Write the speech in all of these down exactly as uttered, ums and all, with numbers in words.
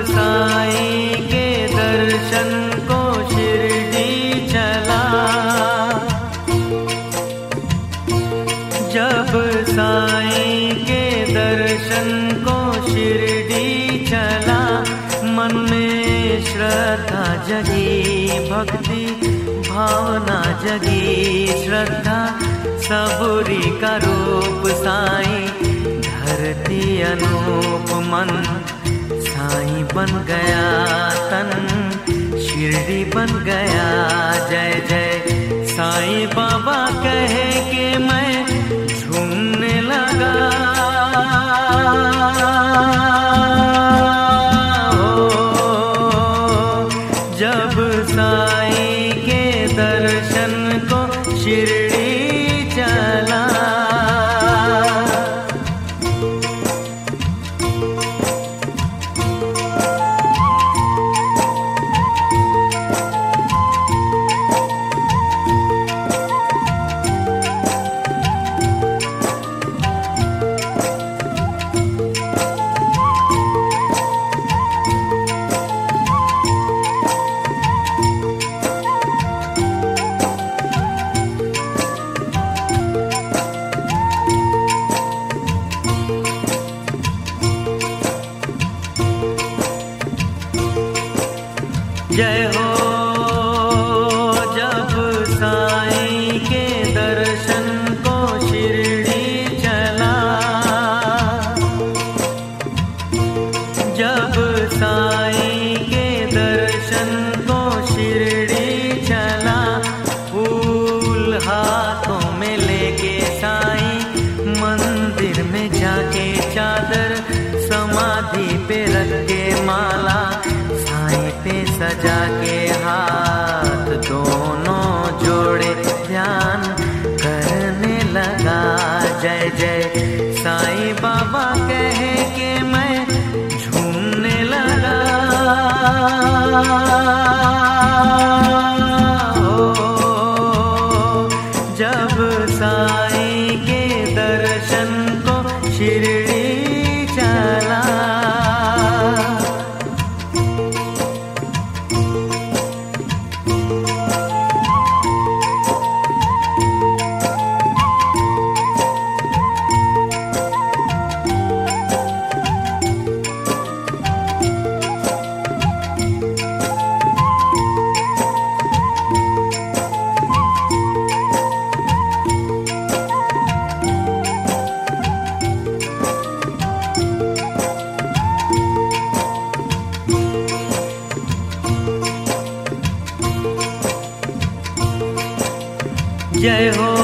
साईं के दर्शन को शिरडी चला, जब साईं के दर्शन को शिरडी चला, मन में श्रद्धा जगी, भक्ति भावना जगी, श्रद्धा सबूरी का रूप साईं, धरती अनूप मन साईं बन गया, तन शिरडी बन गया। जय जय साईं बाबा कहे कि मैं झूमने लगा, जब साईं के दर्शन को शिरडी चला। जय हो जब साईं के दर्शन को शिरडी चला, जब साईं के दर्शन को शिरडी चला, फूल हाथों में लेके साईं मंदिर में जाके, चादर समाधि पे रख के, माला पे सजा के, हाथ दोनों जोड़े ध्यान करने लगा। जय जय साईं बाबा कहे कि मैं झूमने लगा, जब साईं के दर्शन को शिरडी चला। जय हो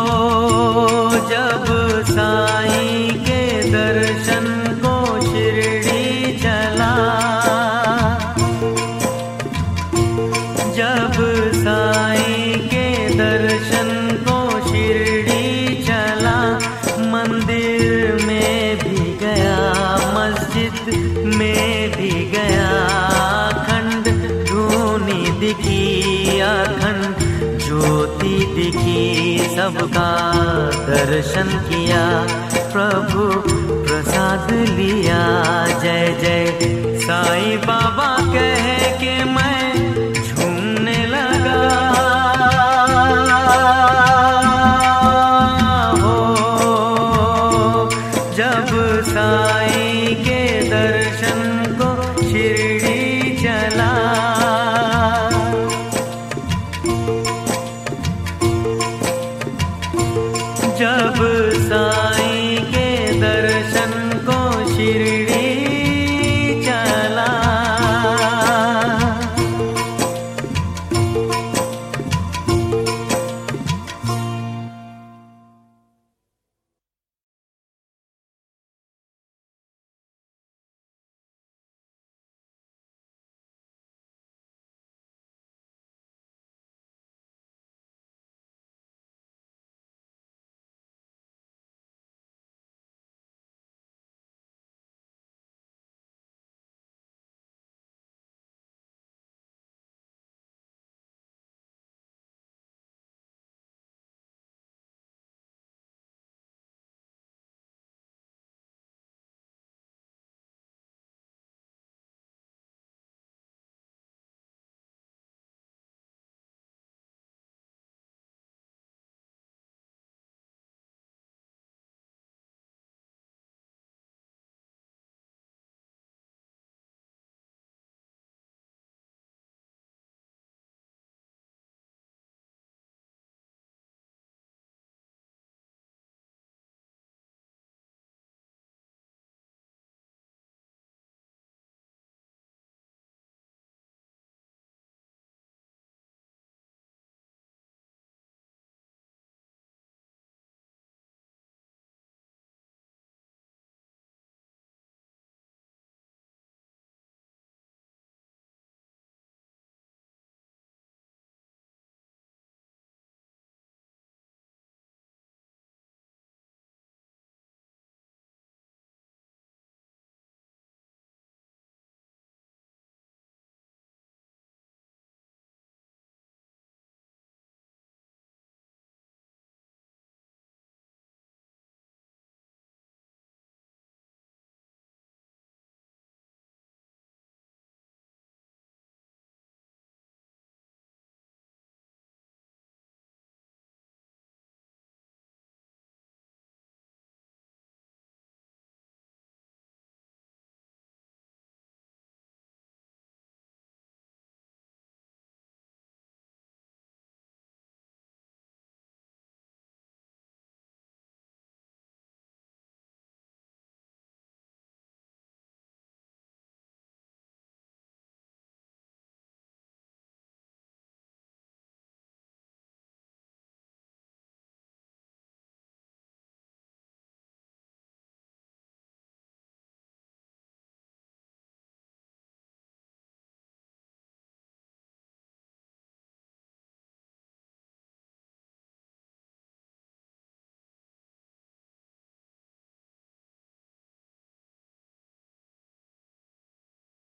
जब साईं के दर्शन को शिरडी चला, जब साईं के दर्शन को शिरडी चला, मंदिर में भी गया, मस्जिद में भी गया, अखंड धूनी दिखी, अखंड ज्योति दिखी, सबका दर्शन किया, प्रभु प्रसाद लिया। जय जय साईं बाबा कहे कि मैं झूमने लगा, हो जब साईं के दर्शन को शिरडी